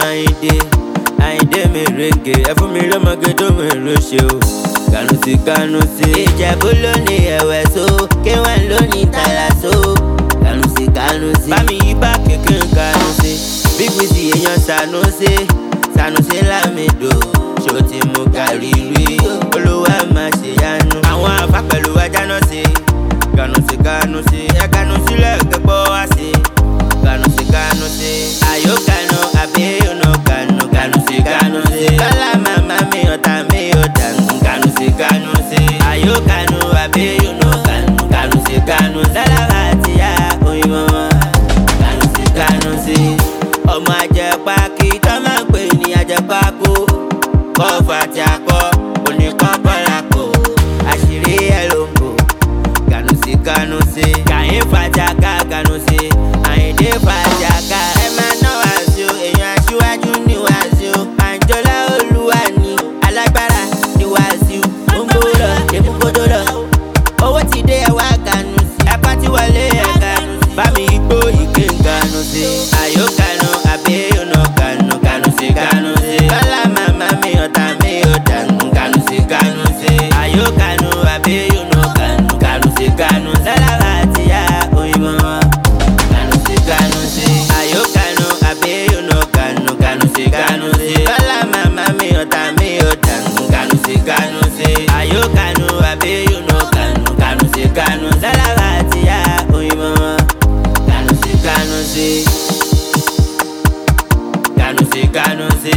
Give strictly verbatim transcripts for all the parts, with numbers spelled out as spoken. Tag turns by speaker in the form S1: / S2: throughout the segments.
S1: Àyìndé, Àyìndé mèrèǹgè, ẹ fún mi lọ́mọge tó mèrè ṣe o. Kànúsì Kànúsì, Ìjẹ̀bú ló ní ẹ̀wẹ̀ so, K one ló ní tààlà so. Kànúsì Kànúsì, bá mi yí bá kékeré Kànúsì. Big Wizzy èèyàn Sanusi, Sanusi Lamido, ṣó ti mú gàrí rí, Olúwa máa ṣe yanu. Àwọn àfá pẹ̀lú ajá náà ṣe. Kànúsì Kànúsì, ẹ Kànúsì lẹ́gbẹ̀gbọ́ wá sí. Kànúsì Kànúsì, àyò Kànú àbí ọ̀nà Kànú. Kànúsì Kànúsì, lọ́la màmá mi ọ̀tá mi ò dànù. Kànúsì Kànúsì, àyò Kànú àbí ọ̀nà Kànú. Kànúsì Kànúsì, lọ́la àti ya òyìnbó wọn. Kànúsì Kànúsì, ọmọ ajẹpákí tó máa ń pè ní ajẹpákó. Kọ́ọ̀fà tí a kọ́ oníkan bọ́lá kò, àṣírí ẹ̀ ló ń bò. Kànúsì Kànúsì, Kàyín fàjàká Kànúsì, Àyìndé fàjàká. Ẹ máa ná Wàsíù, èèyàn aṣíwájú ní Wàsíù. Àǹjọ́lá Olúwa ní alágbára ní Wàsíù. Ó ń gbówó lọ, èmú kótó lọ. Owó ti dé ẹwà Kànúsì, ẹ̀pá ti wọlé ẹ̀ Kànúsì. Bá mi igbó ìké Kànúsì, àyò Kànú àbí ọ̀nà Kànú. Kànúsì Kànúsì, lọ́la màmá mi ọ̀tá mi ò dànù. Kànúsì Kànúsì, àyò Kànú àbí ọ̀nà Kànú. Kànúsì Kànúsì, lọ́la àti ya òyìnbó wọn. Kànúsì Kànúsì, àyò Kànú àbí ọ̀nà Kànú. Kànúsì Kànúsì, lọ́la màmá mi ọ̀tá mi ò dànù. Kànúsì Kànúsì, àyò Kànú àbí ọ̀nà Kànú. Kànúsì Kànúsì, lọ́la àti ya òyìnbó wọn. Kànúsì Kànúsì, Kànúsì Kànúsì,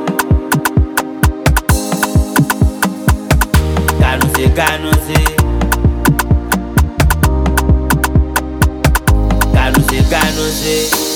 S1: Kànúsì Kànúsì, Kànúsì Kànúsì.